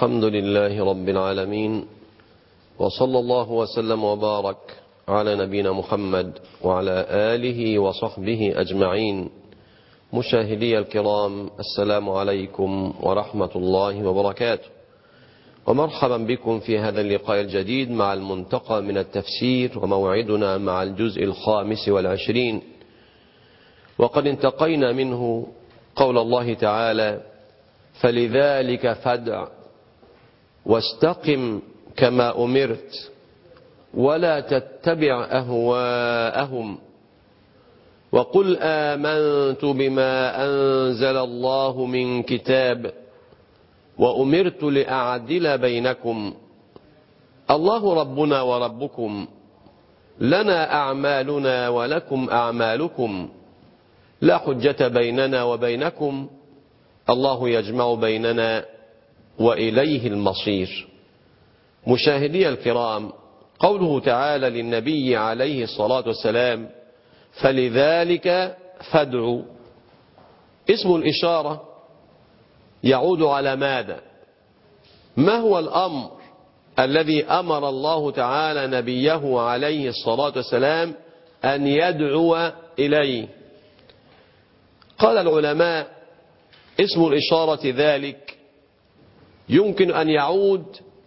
الحمد لله رب العالمين، وصلى الله وسلم وبارك على نبينا محمد وعلى آله وصحبه أجمعين. مشاهدي الكرام، السلام عليكم ورحمة الله وبركاته، ومرحبا بكم في هذا اللقاء الجديد مع المنتقى من التفسير، وموعدنا مع الجزء 25، وقد انتقينا منه قول الله تعالى: فلذلك فادع واستقم كما أمرت ولا تتبع أهواءهم وقل آمنت بما أنزل الله من كتاب وأمرت لأعدل بينكم الله ربنا وربكم لنا أعمالنا ولكم أعمالكم لا حجة بيننا وبينكم الله يجمع بيننا وإليه المصير. مشاهدي الكرام، قوله تعالى للنبي عليه الصلاة والسلام: فلذلك فادعوا، اسم الإشارة يعود على ماذا؟ ما هو الأمر الذي أمر الله تعالى نبيه عليه الصلاة والسلام أن يدعو إليه؟ قال العلماء: اسم الإشارة ذلك يمكن أن يعود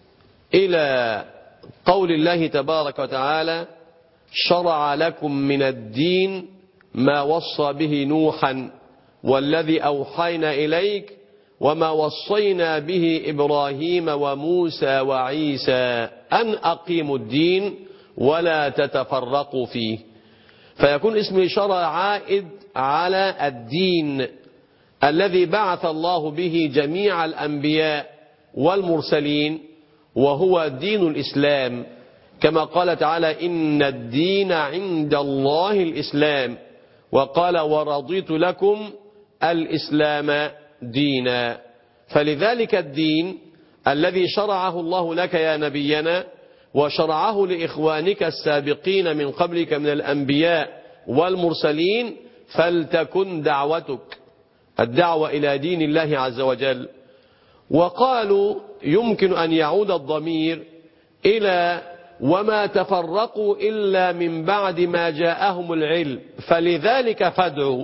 إلى قول الله تبارك وتعالى: شرع لكم من الدين ما وصى به نوحا والذي أوحينا إليك وما وصينا به إبراهيم وموسى وعيسى أن أقيموا الدين ولا تتفرقوا فيه. فيكون اسم الإشارة عائد على الدين الذي بعث الله به جميع الأنبياء والمرسلين، وهو دين الإسلام، كما قال تعالى: إن الدين عند الله الإسلام، وقال: ورضيت لكم الإسلام دينا. فلذلك الدين الذي شرعه الله لك يا نبينا وشرعه لإخوانك السابقين من قبلك من الأنبياء والمرسلين، فلتكن دعوتك الدعوة إلى دين الله عز وجل. وقالوا يمكن أن يعود الضمير إلى وما تفرقوا إلا من بعد ما جاءهم العلم، فلذلك فادعوا،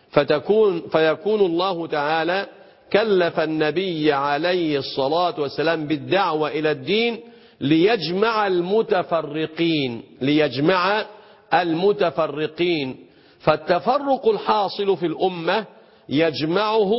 فيكون الله تعالى كلف النبي عليه الصلاة والسلام بالدعوة إلى الدين ليجمع المتفرقين. فالتفرق الحاصل في الأمة يجمعه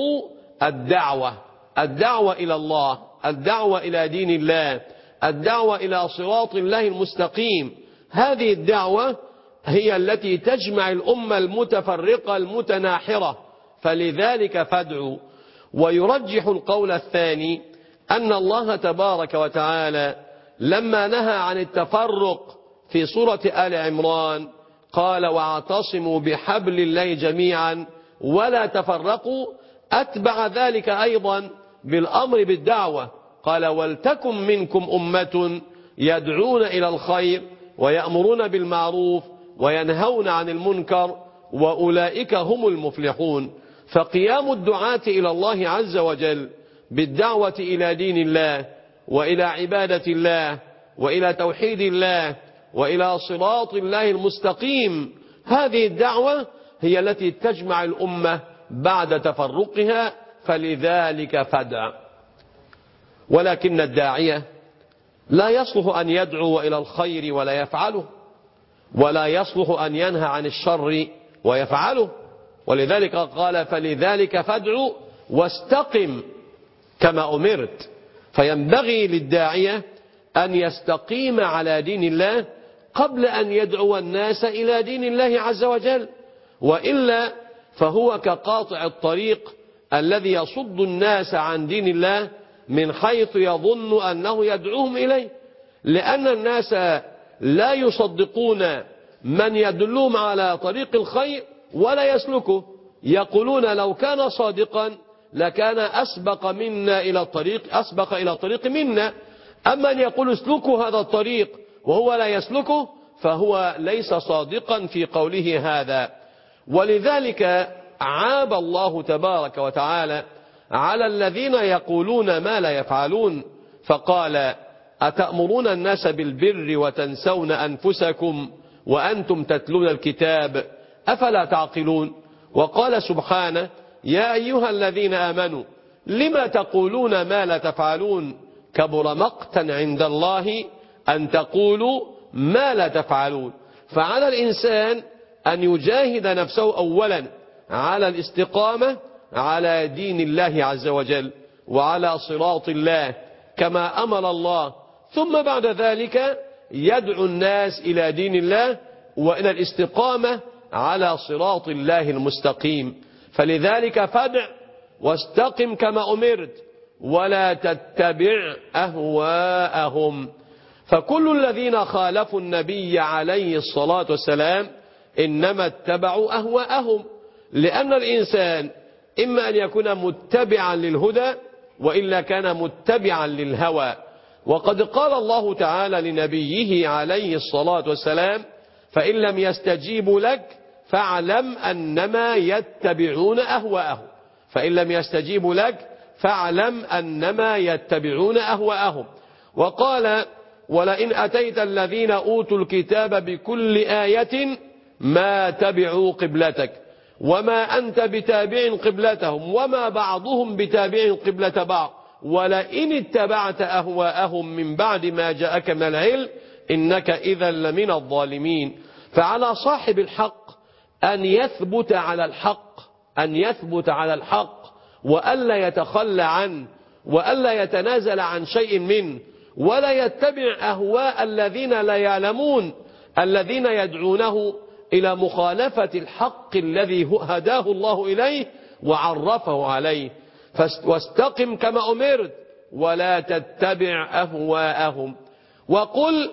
الدعوة إلى الله، الدعوة إلى دين الله، الدعوة إلى صراط الله المستقيم. هذه الدعوة هي التي تجمع الأمة المتفرقة المتناحرة، فلذلك فادعوا. ويرجح القول الثاني أن الله تبارك وتعالى لما نهى عن التفرق في سورة آل عمران قال: واعتصموا بحبل الله جميعا ولا تفرقوا، أتبع ذلك أيضا بالأمر بالدعوة، قال: ولتكن منكم أمة يدعون إلى الخير ويأمرون بالمعروف وينهون عن المنكر وأولئك هم المفلحون. فقيام الدعاة إلى الله عز وجل بالدعوة إلى دين الله وإلى عبادة الله وإلى توحيد الله وإلى صراط الله المستقيم، هذه الدعوة هي التي تجمع الأمة بعد تفرقها، فلذلك فادع. ولكن الداعية لا يصلح أن يدعو إلى الخير ولا يفعله، ولا يصلح أن ينهى عن الشر ويفعله، ولذلك قال: فلذلك فادع واستقم كما أمرت. فينبغي للداعية أن يستقيم على دين الله قبل أن يدعو الناس إلى دين الله عز وجل، وإلا فهو كقاطع الطريق الذي يصد الناس عن دين الله من حيث يظن أنه يدعوهم إليه، لأن الناس لا يصدقون من يدلهم على طريق الخير ولا يسلكه، يقولون لو كان صادقا لكان أسبق إلى الطريق منا. أما أن يقول اسلكوا هذا الطريق وهو لا يسلكه فهو ليس صادقا في قوله هذا. ولذلك عاب الله تبارك وتعالى على الذين يقولون ما لا يفعلون، فقال أتأمرون الناس بالبر وتنسون أنفسكم وأنتم تتلون الكتاب أفلا تعقلون. وقال سبحانه يا أيها الذين آمنوا لما تقولون ما لا تفعلون كبر مقتا عند الله أن تقولوا ما لا تفعلون. فعلى الإنسان أن يجاهد نفسه أولا على الاستقامة على دين الله عز وجل وعلى صراط الله كما أمر الله، ثم بعد ذلك يدعو الناس إلى دين الله وإلى الاستقامة على صراط الله المستقيم. فلذلك فادع واستقم كما أمرت ولا تتبع أهواءهم. فكل الذين خالفوا النبي عليه الصلاة والسلام إنما اتبعوا أهواءهم، لأن الإنسان إما أن يكون متبعا للهدى وإلا كان متبعا للهوى. وقد قال الله تعالى لنبيه عليه الصلاة والسلام فإن لم يستجيبوا لك فاعلم أنما يتبعون أهواءهم. فإن لم يستجيبوا لك فاعلم أنما يتبعون أهواءهم. وقال ولئن أتيت الذين أوتوا الكتاب بكل آية ما تبعوا قبلتك وما أنت بتابع قبلتهم وما بعضهم بتابع قبلة بعض ولئن اتبعت أهواءهم من بعد ما جاءك من العلم إنك إذا لمن الظالمين. فعلى صاحب الحق أن يثبت على الحق وألا يتخلى عنه وألا يتنازل عن شيء منه ولا يتبع أهواء الذين لا يعلمون الذين يدعونه إلى مخالفة الحق الذي هداه الله إليه وعرفه عليه. واستقم كما أمرت ولا تتبع أهواءهم. وقل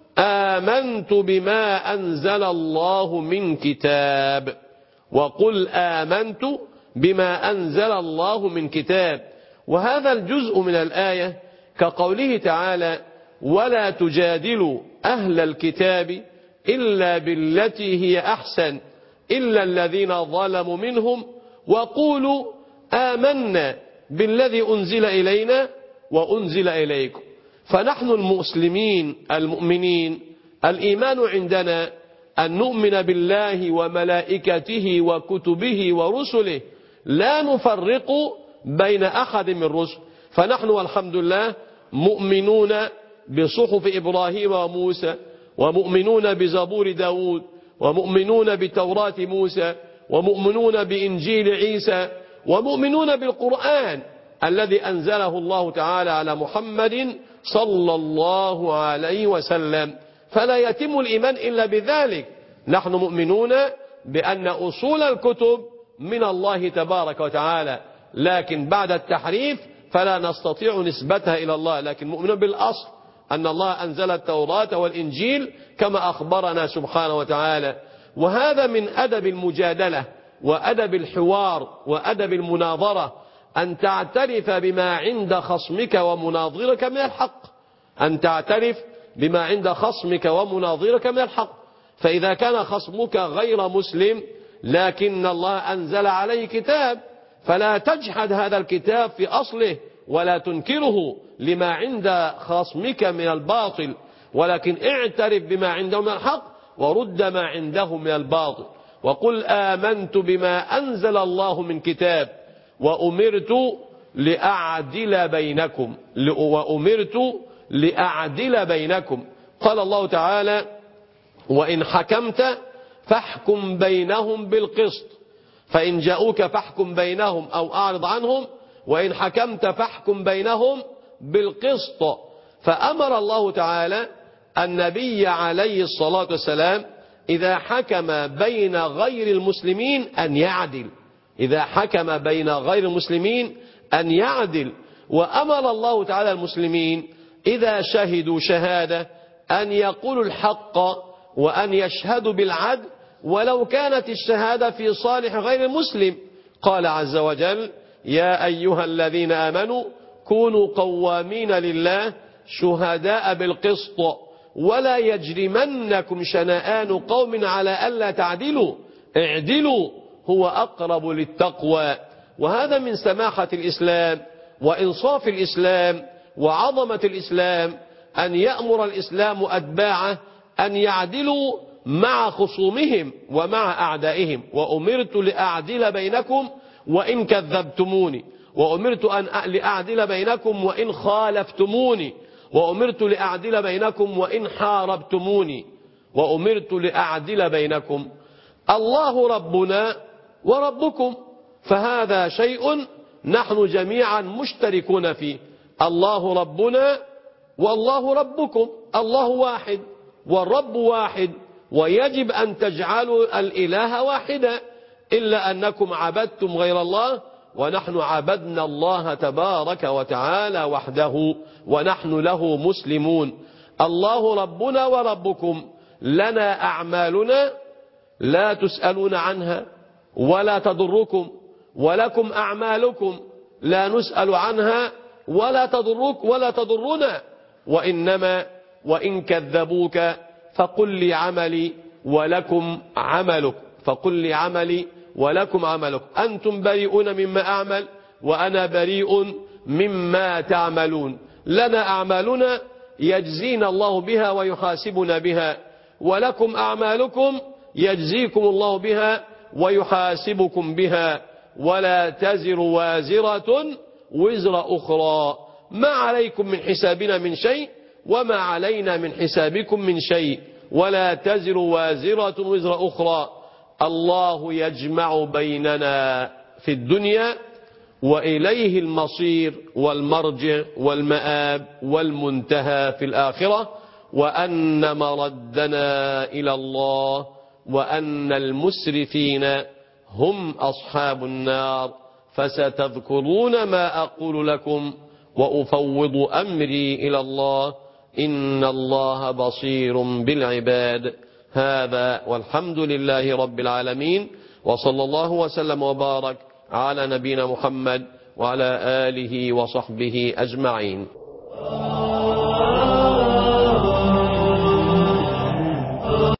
آمنت بما أنزل الله من كتاب. وقل آمنت بما أنزل الله من كتاب. وهذا الجزء من الآية كقوله تعالى ولا تجادلوا أهل الكتاب إلا بالتي هي أحسن إلا الذين ظلموا منهم وقولوا آمنا بالذي أنزل إلينا وأنزل إليكم. فنحن المسلمين المؤمنين الإيمان عندنا أن نؤمن بالله وملائكته وكتبه ورسله لا نفرق بين أحد من الرسل. فنحن والحمد لله مؤمنون بصحف إبراهيم وموسى ومؤمنون بزبور داود ومؤمنون بتوراة موسى ومؤمنون بإنجيل عيسى ومؤمنون بالقرآن الذي أنزله الله تعالى على محمد صلى الله عليه وسلم. فلا يتم الإيمان إلا بذلك. نحن مؤمنون بأن أصول الكتب من الله تبارك وتعالى، لكن بعد التحريف فلا نستطيع نسبتها إلى الله، لكن مؤمنون بالأصل أن الله أنزل التوراة والإنجيل كما أخبرنا سبحانه وتعالى. وهذا من أدب المجادلة وأدب الحوار وأدب المناظرة أن تعترف بما عند خصمك ومناظرك من الحق، أن تعترف بما عند خصمك ومناظرك من الحق. فإذا كان خصمك غير مسلم لكن الله أنزل عليه كتاب فلا تجحد هذا الكتاب في أصله ولا تنكره لما عند خصمك من الباطل، ولكن اعترف بما عنده من الحق ورد ما عنده من الباطل. وقل آمنت بما أنزل الله من كتاب وأمرت لأعدل بينكم. قال الله تعالى وإن حكمت فاحكم بينهم بالقسط فإن جاءوك فاحكم بينهم أو أعرض عنهم وإن حكمت فاحكم بينهم بالقسط. فأمر الله تعالى النبي عليه الصلاة والسلام إذا حكم بين غير المسلمين أن يعدل، إذا حكم بين غير المسلمين أن يعدل. وأمر الله تعالى المسلمين إذا شهدوا شهادة أن يقولوا الحق وأن يشهدوا بالعدل ولو كانت الشهادة في صالح غير المسلم. قال عز وجل يا أيها الذين آمنوا كونوا قوامين لله شهداء بالقسط ولا يجرمنكم شنآن قوم على ألا تعدلوا اعدلوا هو أقرب للتقوى. وهذا من سماحة الإسلام وإنصاف الإسلام وعظمة الإسلام أن يأمر الإسلام أتباعه أن يعدلوا مع خصومهم ومع أعدائهم. وأمرت لأعدل بينكم وإن كذبتموني، وأمرت لأعدل بينكم وإن خالفتموني، وأمرت لأعدل بينكم وإن حاربتموني، وأمرت لأعدل بينكم. الله ربنا وربكم، فهذا شيء نحن جميعا مشتركون فيه. الله ربنا والله ربكم، الله واحد والرب واحد، ويجب أن تجعلوا الإله واحدا، إلا أنكم عبدتم غير الله ونحن عبدنا الله تبارك وتعالى وحده ونحن له مسلمون. الله ربنا وربكم، لنا أعمالنا لا تسألون عنها ولا تضركم، ولكم أعمالكم لا نسأل عنها ولا تضرنا. وإنما وإن كذبوك فقل لي عملي ولكم عملك، فقل لي عملي ولكم عملك، أنتم بريئون مما أعمل وأنا بريء مما تعملون. لنا أعمالنا يجزينا الله بها ويحاسبنا بها، ولكم أعمالكم يجزيكم الله بها ويحاسبكم بها، ولا تزر وازرة وزر أخرى، ما عليكم من حسابنا من شيء وما علينا من حسابكم من شيء، ولا تزر وازرة وزر أخرى. الله يجمع بيننا في الدنيا، وإليه المصير والمرجع والمآب والمنتهى في الآخرة، وأن مردنا إلى الله، وأن المسرفين هم أصحاب النار. فستذكرون ما أقول لكم وأفوض أمري إلى الله، إن الله بصير بالعباد. هذا والحمد لله رب العالمين، وصلى الله وسلم وبارك على نبينا محمد وعلى آله وصحبه أجمعين.